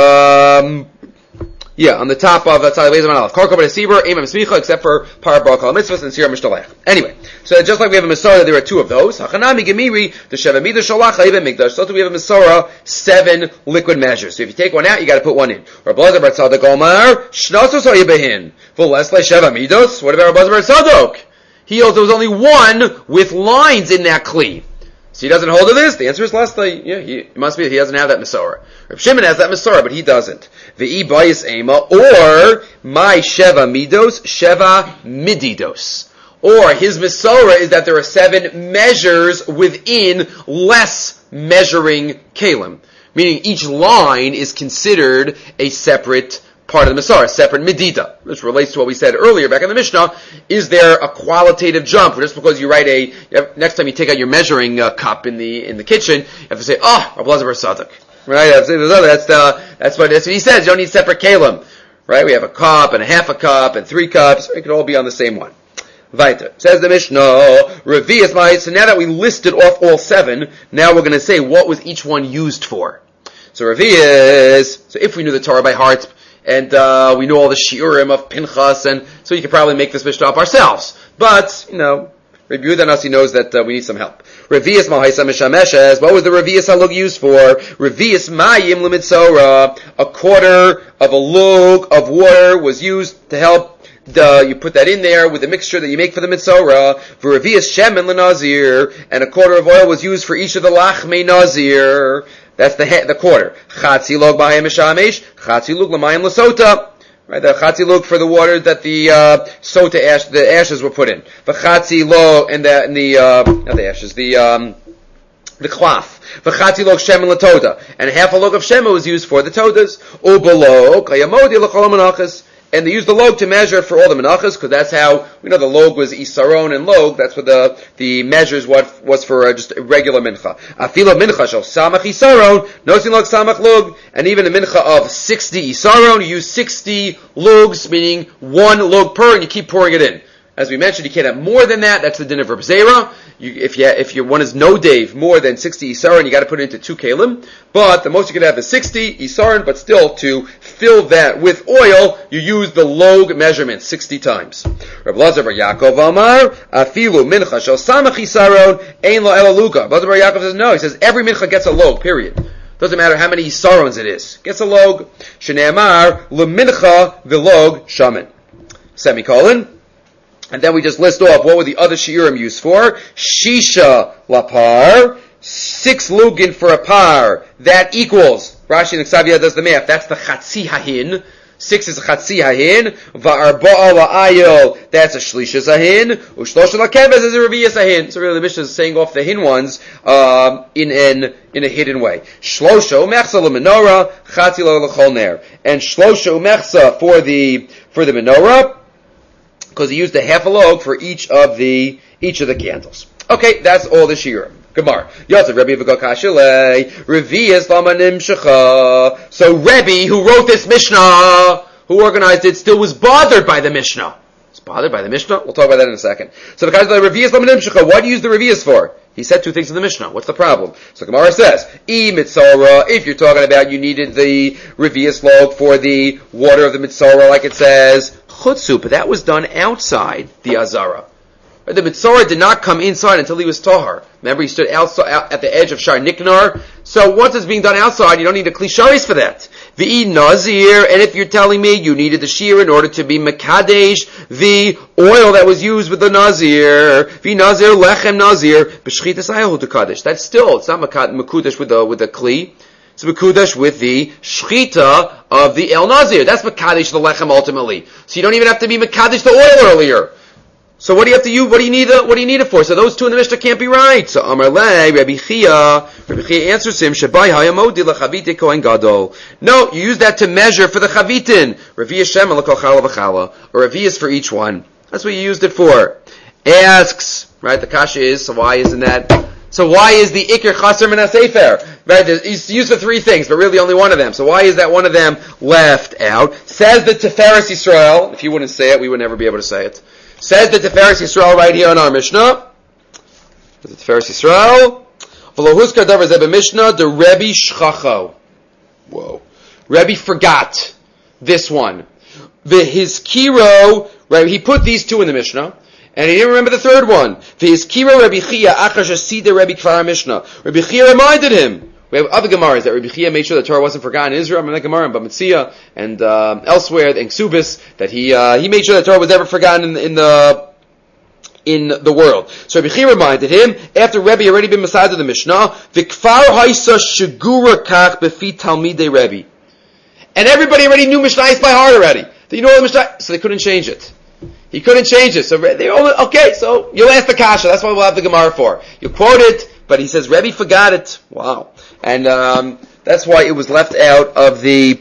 S1: Um, yeah, on the top of uh, Tzadik Beis Amalaf. Korko B'Nesibur Imam Smicha, except for Parabal Kol Mitzvahs and Sira Mishtalech. Anyway, so just like we have a Masorah, there are two of those. Hachanami Gemiri the Sheva Midah Shalach Ha'iv Mikdash. So we have a Masorah, seven liquid measures. So if you take one out, you got to put one in. Rabbi Elazar bar Tzadok Omar Shnasos Ha'ibehin. What about Rabbi Elazar bar Tzadok? He holds there was only one with lines in that kli. So he doesn't hold to this? The answer is last night. Yeah, he, it must be he doesn't have that Masorah. Reb Shimon has that Masorah, but he doesn't. Ve'i bayis ema, or my Sheva midos, Sheva mididos. Or his Masorah is that there are seven measures within less measuring kalim. Meaning each line is considered a separate part of the Masorah, separate medida, which relates to what we said earlier back in the Mishnah. Is there a qualitative jump? Just because you write a, you have, next time you take out your measuring uh, cup in the in the kitchen, you have to say, oh, Rabbi Elazar bar Tzadok. Right? That's the, that's what, that's what he says. You don't need separate kalim. Right? We have a cup and a half a cup and three cups. It could all be on the same one. Weiter. Says the Mishnah, Revi'as Ma'is. So now that we listed off all seven, now we're going to say what was each one used for. So Revi'as, so if we knew the Torah by heart, and uh, we know all the shiurim of Pinchas, and so you could probably make this Mishnah up ourselves. But, you know, Rabbi Yehuda Nasi knows that uh, we need some help. Revi'as Mahaisa Mishameshes, what was the Revi'as halug used for? Revi'as Mayim L'Mitzorah, a quarter of a lug of water was used to help, the, you put that in there with the mixture that you make for the Mitzorah. For Revi'as Shemen L'Nazir, and a quarter of oil was used for each of the Lachmei Nazir. That's the the quarter. Chatzi log b'hayim mishamesh, chatzi log l'mayim l'sota. Right, the chatzi log for the water that the uh, sota ash, the ashes were put in. The chatzi log and the and the uh, not the ashes, the um, the cloth. The chatzi log shemen l'toda, and half a log of shema was used for the todas. Ubalo kayamodi l'chol menachas. And they used the log to measure for all the menachas, because that's how, we know the log was isaron and log, that's what the, the measures what was for uh, just a regular mincha. Afilo mincha shel samach isaron, nosin log samach log, and even a mincha of sixty isaron, you use sixty logs, meaning one log per, and you keep pouring it in. As we mentioned, you can't have more than that. That's the din of Reb Zera. You, if you if your one is no dave more than sixty isaron, you got to put it into two kalim. But the most you can have is sixty isaron. But still, to fill that with oil, you use the log measurement sixty times. Reb Elazar bar Yaakov Amar afilu mincha shel samach isaron ein lo ela luga. Reb Elazar bar Yaakov says no. He says every mincha gets a log. Period. Doesn't matter how many isarons it is. Gets a log. Shneimar lemincha v'log shaman. Semicolon. And then we just list off what were the other shiurim used for. Shisha lapar, six lugin for a par. That equals, Rashi and Ksavia does the math, that's the chatzi hahin. Six is a chatzi hahin. Va'arba'a la'ayil, that's a shlisha zahin. Ushlosha la'kevez is a revi'as hahin. So really the Mishnah is saying off the hin ones um, in an in a hidden way. Shlosha umechsa l'menorah, chatzi l'chol ner. And shlosha umechsa for the for the menorah, because he used a half a log for each of the each of the candles. Okay, that's all the shiurim. Gemara. Yosef Rebbe v'Gokashile Revius Lama Nimshacha. So Rebbe, who wrote this Mishnah, who organized it, still was bothered by the Mishnah. He's bothered by the Mishnah? We'll talk about that in a second. So the guy's like, Revius Lama Nimshacha. What do you use the Revius for? He said two things in the Mishnah. What's the problem? So Gemara says, E Mitzora, if you're talking about you needed the Revius log for the water of the Mitzora, like it says, Chutzu, but that was done outside the Azara. The Mitzora did not come inside until he was Tahar. Remember, he stood outside, out at the edge of Shar Niknar. So once it's being done outside, you don't need a Klisharis for that. V'i Nazir, and if you're telling me you needed the shear in order to be Mekadesh, the oil that was used with the Nazir, V'i Nazir, Lechem Nazir, B'shchitas Ayahu to Kadesh. That's still, it's not Mekudesh with the, with the Kli. It's Mekudesh with the Shchita of the El Nazir. That's Mekadesh the Lechem ultimately. So you don't even have to be Mekadesh the oil earlier. So what do you have to use? What do you need? What do you need it for? So those two in the Mishnah can't be right. So Amar Le Rabbi Chia, Rabbi Chia answers him, Shabai Hayamodi LaChavite Kohen Gadol. No, you use that to measure for the chavitin. Ravi Hashem L'Kol Chala V'Chala, or Ravi is for each one. That's what you used it for. Asks, right? The kasha is, so why isn't that? So why is the Iker Chaser Min HaSefer? Right? It's used for three things, but really only one of them. So why is that one of them left out? Says the Tiferes Yisrael. If you wouldn't say it, we would never be able to say it. Says the Tiferes Yisrael right here in our Mishnah. The Tiferes Yisrael. V'lohuskar davar zeh b'Mishnah the Rebbe Shchacho. Whoa. Rebbe forgot this one. V'hizkiro, right, he put these two in the Mishnah, and he didn't remember the third one. V'hizkiro Rebbe Chia achar shasida Rebbe Kvar Mishnah. Rebbe Chia reminded him. We have other Gemaras that Rebbe Chia made sure the Torah wasn't forgotten in Israel. I mean, like Gemara in Bamitzia and uh, elsewhere in Ksubis, that he uh, he made sure the Torah was never forgotten in, in the in the world. So Rebbe Chia reminded him after Rebbe already been beside of the Mishnah, V'kfar haisa shegura kach befi talmidei Rebbe, and everybody already knew Mishnayos by heart already. They know the Mishnah, so they couldn't change it. He couldn't change it. So they only, okay, so you'll ask the kasha. That's what we'll have the Gemara for. You quote it. But he says Rebbe forgot it. Wow, and um, that's why it was left out of the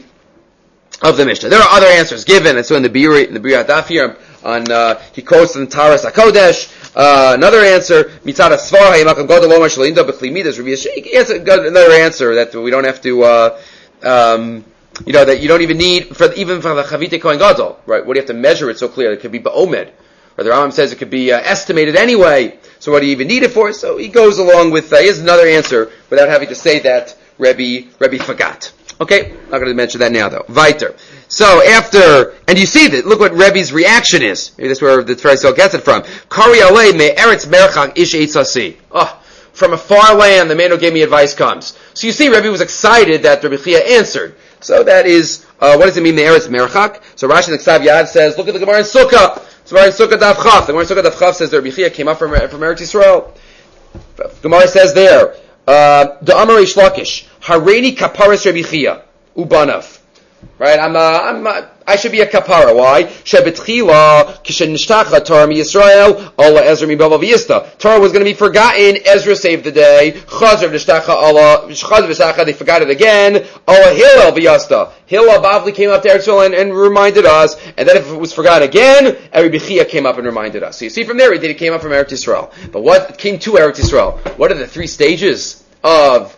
S1: of the Mishnah. There are other answers given, and so in the Biri, in the Biri Adaf here, on uh, he quotes in Taras HaKodesh uh, another answer. Mitzad Svar Hayamakam Gadol Omer Shalinda B'Kli Midas Rebbe Yishai. Another answer that we don't have to, uh, um, you know, that you don't even need for even for the Chavite Kohen Gadol, right? What do you have to measure it so clear? It could be Ba'omed. Or the Rambam says it could be uh, estimated anyway. So what do you even need it for? So he goes along with, uh, here's another answer without having to say that Rebbe, Rebbe forgot. Okay? Not going to mention that now though. Weiter. So after, and you see that, look what Rebbe's reaction is. Maybe that's where the Pharisee gets it from. Kari alei me eretz merchak ish eitzasi. Oh, from a far land, the man who gave me advice comes. So you see, Rebbe was excited that Rebbe Chia answered. So that is, uh, what does it mean, the eretz merchak? So Rashi in the Ksav Yad says, look at the Gemara in Sukkah. So Gemara in Sukkah Daf Chaf. The Gemara in Sukkah Daf Chaf says that Rebbe Chia came up from, from Eretz Yisrael. Gemara says there, uh, the Amar Reish Lakish, Hareini kaparas Rebbe Chia, ubanav. Right, I'm, uh, I'm, uh, I should be a kapara. Why? Shebetchila kishenishtacha Torah mi Yisrael Allah Ezra mi Bava v'Yista. Torah was going to be forgotten. Ezra saved the day. Chazar v'nishtacha Allah Chazar v'Sacha. They forgot it again. Allah Hillel v'Yasta. Hillel Bavli came up to Eretz and, and reminded us. And then if it was forgotten again, Rebbe Chia came up and reminded us. So you see from there, he came up from Eretz Yisrael. But what came to Eretz Yisrael? What are the three stages of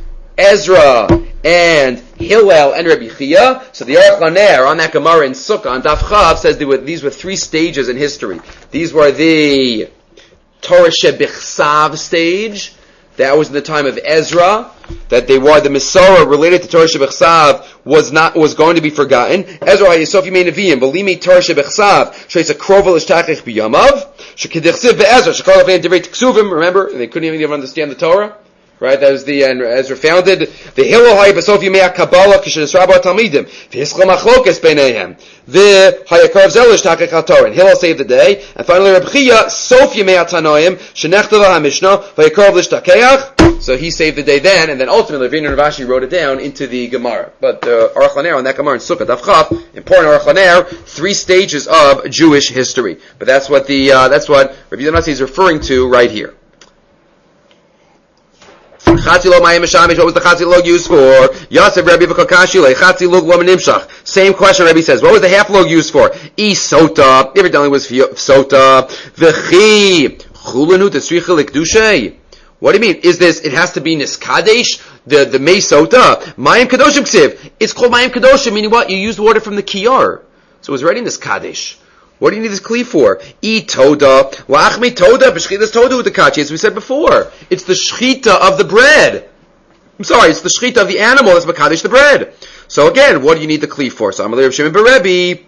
S1: Ezra and Hillel and Rebbe Chia? So the Aruch LaNer on that Gemara in Sukkah on Daf Chav says they were, these were three stages in history. These were the Torah Shebichsav stage. That was in the time of Ezra. That they were the Masorah related to Torah Shebichsav was not was going to be forgotten. Ezra Yisuf Yimei Neviim Belimi Torah Shebichsav Sheitz a Krovel Ishtachich B'Yamav Shekidichsiv Be'ezra Shekol Avnei Divrei Ksuvim. Remember, they couldn't even understand the Torah. Right, that was the, and Ezra founded the Hillel Hay B'Sof Yimei Kabbalah Kishes Rabba Talmidim V'Hischol Machlokes Beineihem the Hayakarav Zelish Takech HaTorah, and Hillel saved the day. And finally Rebbe Chia Sof Yimei Tanoim Shenechtav HaMishnah V'Hayakarav Lishtakeach. So he saved the day then, and then ultimately Ravina and Ravashi wrote it down into the Gemara. But uh, Aruch LaNer on that Gemara in Sukkah Daf Chaf, important Aruch LaNer, three stages of Jewish history. But that's what the uh, that's what Rabbi Yonasi is referring to right here. Chatzilog Mayim Mishamish, what was the Chatzilog used for? Yosef Rebbe V'Kakashile, Chatzilog Lo Menimshach. Same question Rebbe says, what was the half log used for? E Sota, evidently was Sota. V'chi, Chulanu Tesricha L'Kedushay. What do you mean? Is this, it has to be Niskadesh, the, the Mesota, Mayim Kadoshim Ksiv. It's called Mayim Kadoshim, meaning what? You use the water from the Kiyar. So it was already Niskadesh. What do you need this Kli for? E Toda, Wa'achme Toda, B'shchitas Toda Udakachi, as we said before. It's the Shchita of the bread. I'm sorry, it's the Shchita of the animal that's Makadesh the bread. So again, what do you need the Kli for? So Amalei Rav Shimon bar Rebbe,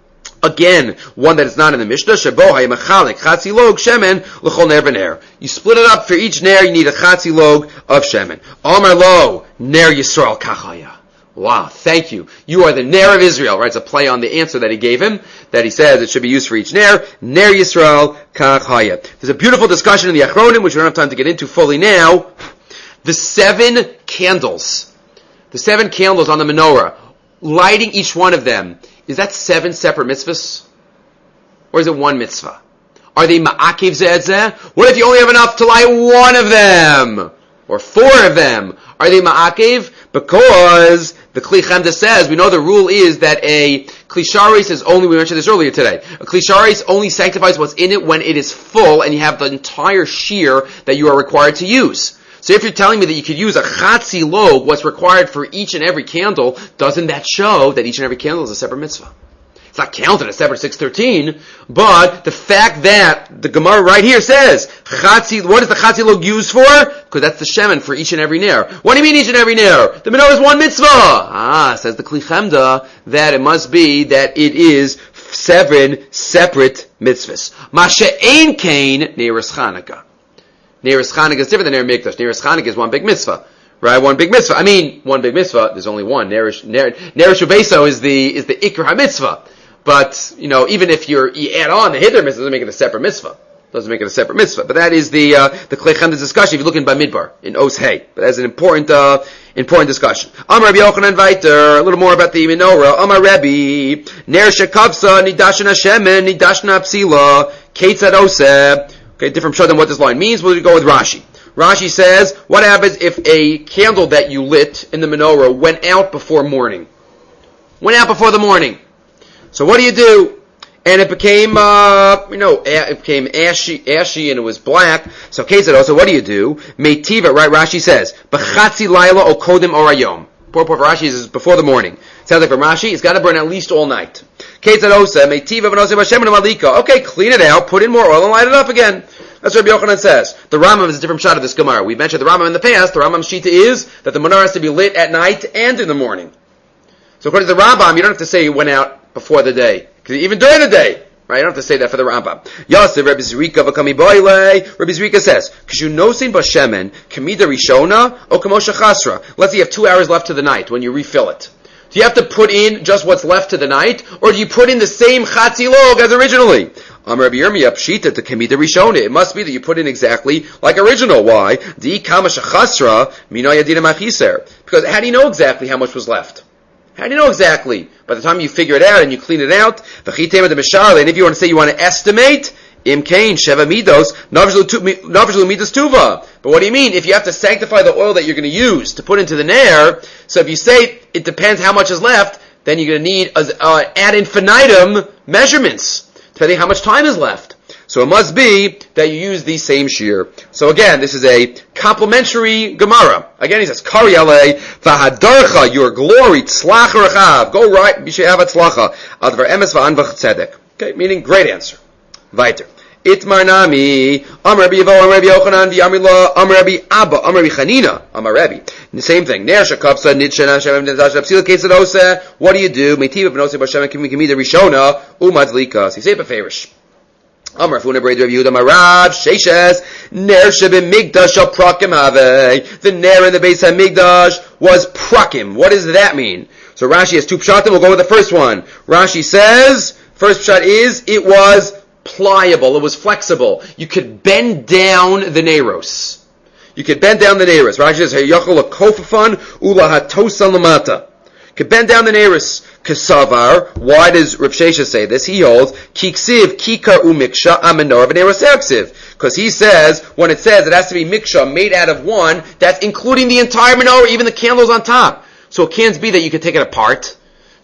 S1: again, one that is not in the Mishnah, Shebo hayemachalik chatzi log shemen l'chol ner v'ner. You split it up for each ner, you need a chatzi log of shemen. Amar lo, ner Yisrael kachaya. Wow, thank you. You are the ner of Israel, right? It's a play on the answer that he gave him, that he says it should be used for each ner. Ner Yisrael kachaya. There's a beautiful discussion in the Achronim, which we don't have time to get into fully now. The seven candles, the seven candles on the menorah, lighting each one of them, is that seven separate mitzvahs? Or is it one mitzvah? Are they ma'akiv zeh? What if you only have enough to light one of them? Or four of them? Are they ma'akiv? Because the Kli Chemda says, we know the rule is that a Kli Sharis is only, we mentioned this earlier today, a Kli Sharis only sanctifies what's in it when it is full and you have the entire shear that you are required to use. So if you're telling me that you could use a chatzi log, what's required for each and every candle, doesn't that show that each and every candle is a separate mitzvah? It's not counted as separate six thirteen, but the fact that the Gemara right here says, chatzi, what is the chatzi log used for? Because that's the shemen for each and every ner. What do you mean each and every ner? The menorah is one mitzvah. Ah, says the Kli Chemda, that it must be that it is seven separate mitzvahs. Masha'ein kain neiros Chanukah. Neiros Chanukah is different than Ner Mikdash. Neiros Chanukah is one big mitzvah, right? One big mitzvah. I mean, one big mitzvah. There's only one. Neiros Ner, Neiros Shubeso is the is the Ikar HaMitzvah. But you know, even if you're you add on the Hiddur mitzvah, doesn't make it a separate mitzvah. Doesn't make it a separate mitzvah. But that is the uh, the Kli Chemda's discussion. If you look in Bamidbar in Os Hey, but that's an important uh, important discussion. Amar Rabbi Yochanan Vayter, a little more about the menorah. Amar Rabbi Ner Shekavsa Nidashna Shemen Nidashna Psila Keitzad Oseh. Okay, different shot than what this line means. We'll go with Rashi. Rashi says, what happens if a candle that you lit in the menorah went out before morning? Went out before the morning. So what do you do? And it became, uh, you know, it became ashy, ashy and it was black. So Ketzad, so what do you do? Meitiva, right? Rashi says, B'chatzi laila o kodim orayom. Poor, poor Rashi says before the morning. Sounds like from Rashi, it's got to burn at least all night. Okay, clean it out, put in more oil, and light it up again. That's what Rabbi Yochanan says. The Rambam is a different shot of this Gemara. We mentioned the Rambam in the past. The Rambam's shita is that the menorah has to be lit at night and in the morning. So according to the Rambam, you don't have to say it went out before the day. Because even during the day, right? You don't have to say that for the Rambam. Yasir Rabbi Zrika v'kami boile. Rabbi Zrika says, "K'shunosin b'shemen k'mida rishona o k'mosha chasra." Let's say you have two hours left to the night when you refill it. Do you have to put in just what's left to the night, or do you put in the same chatzi log as originally? Amar Rabbi Yirmiyah pshita to k'mida rishona. It must be that you put in exactly like original. Why? Di kama shachasra mina yadina machiser. Because how do you know exactly how much was left? How do you know exactly? By the time you figure it out and you clean it out, and if you want to say you want to estimate, im kain sheva midos navzlu midas tuva. But what do you mean? If you have to sanctify the oil that you're going to use to put into the nair, so if you say it depends how much is left, then you're going to need uh, ad infinitum measurements, depending how much time is left. So it must be that you use the same shear. So again, this is a complementary Gemara. Again, he says, Kari alei, v'hadarcha, your glory, tzlach rechav. Go right, b'she'av tzlacha. Advar emes v'an v'chtzedek. Okay, meaning great answer. Weiter. Itmar nami, Amar Rabbi Yevo, Amar Rabbi Yochanan, v'Amar lo, Amar Rabbi Abba, Amar Rabbi Chanina, Amar Rabbi. The same thing. Ner shekapsa, nidshena, shem, nidash, psila, ketzad oseh. What do you do? Meitiva b'noseh b'shem, kimida rishona, umadlikas. You say beferish. Amar Funa Braid Rav Yehuda Marav Sheishes Ner Shebim Migdash Shal Prakim Have. The Ner in the Beis HaMigdash was Prakim. What does that mean? So Rashi has two pshatim. We'll go with the first one. Rashi says, first pshat is, it was pliable. It was flexible. You could bend down the Neiros. You could bend down the Neiros. Rashi says, Hayachol Kofafan Ula Hatosan Lamata. Could bend down the Neiros. Kasavar. Why does Rav Shesha say this? He holds Kiksiv Kikar Umiksha Amenor V'Neiros Eksiv. Because he says, when it says it has to be Miksha made out of one, that's including the entire menorah, even the candles on top. So it can't be that you could take it apart. So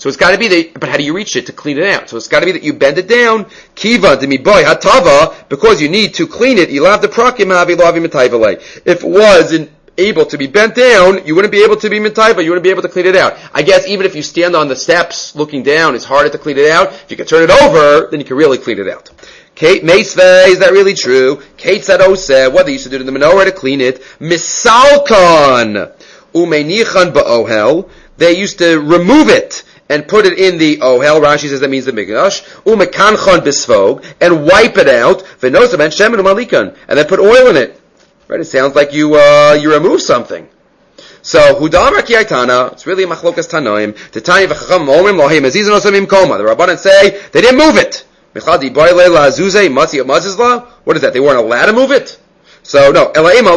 S1: So it's got to be that, but how do you reach it to clean it out? So it's got to be that you bend it down, kiva demi boy hatava, because you need to clean it, ilav de prakim havi lavi mitayvale. If it wasn't able to be bent down, you wouldn't be able to be mitayva, you wouldn't be able to clean it out. I guess even if you stand on the steps looking down, it's harder to clean it out. If you can turn it over, then you can really clean it out. Kate Meisve, is that really true? Kate said, oh, said, what they used to do to the menorah to clean it, misalkon, umenichan ba'ohel, they used to remove it and put it in the ohel. Rashi says that means the mikdash. Umekanchon bisvog, and wipe it out. V'nosam and shemen umalikan, and then put oil in it. Right? It sounds like you uh, you remove something. So hudamar ki aitana. It's really a machlokas tanoim. Titani v'chacham omrim lohim azizan osam imkoma. The Rabbanan say they didn't move it. What is that? They weren't allowed to move it? So no,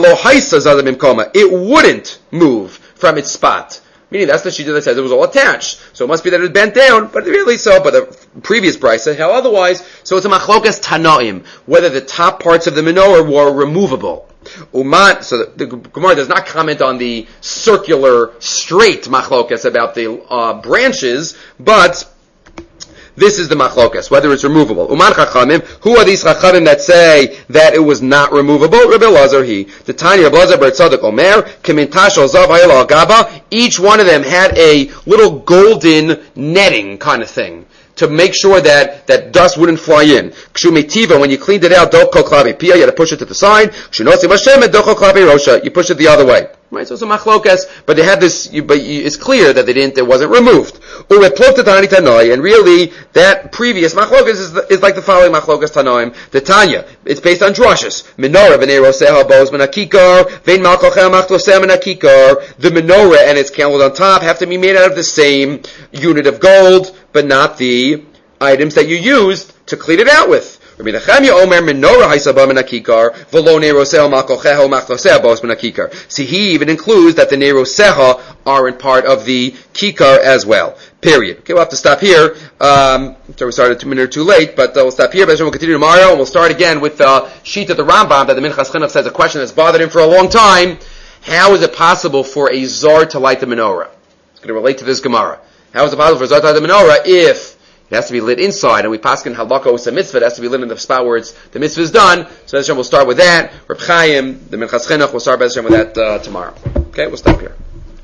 S1: it wouldn't move from its spot. Meaning that's the shita that says it was all attached. So it must be that it was bent down, but really so, but the previous price said how otherwise. So it's a machlokas tanoim, whether the top parts of the menorah were removable. Uman, so the, the Gemara does not comment on the circular, straight machlokas about the uh, branches, but this is the machlokas, whether it's removable. Uman chachamim, who are these chachamim that say that it was not removable? Rabbi Elazar he. The Tanya Rabbi Elazar bar Tzadok Omer, kemintash al zav hayel al gaba. Each one of them had a little golden netting kind of thing to make sure that, that dust wouldn't fly in. Kshu metiva, when you cleaned it out, doko klavi pia, you had to push it to the side. Kshu nosi vashemet, doko klavi rosha, you push it the other way. Right, so it's a machlokas, but they had this, you, but you, it's clear that they didn't, it wasn't removed. And really, that previous machlokas is, the, is like the following machlokas tanoim. The Tanya, it's based on drushes. Menorah v'nei roseha boz menakikar, vein malkochel machtoseh menakikar. The menorah and its candles on top have to be made out of the same unit of gold, but not the items that you used to clean it out with. Rabbi Nechemia Omer menorah haisaba menakikar v'lo neiroseha malkocheho machtoseh boz menakikar. See, he even includes that the neiroseha aren't part of the kikar as well. Period. Okay, we'll have to stop here. Um, so we started two minutes or too late, but uh, we'll stop here. But we'll continue tomorrow, and we'll start again with uh, sheet of the Rambam that the Minchas Chinuch says a question that's bothered him for a long time. How is it possible for a zar to light the menorah? It's going to relate to this Gemara. How is it possible for a zar to light the menorah if it has to be lit inside, and we paskin halakha was a mitzvah, it has to be lit in the spot where it's, the mitzvah is done. So Hashem, we'll start with that. Reb Chaim, the Minchas Chinuch, we'll start with that uh, tomorrow. Okay, we'll stop here.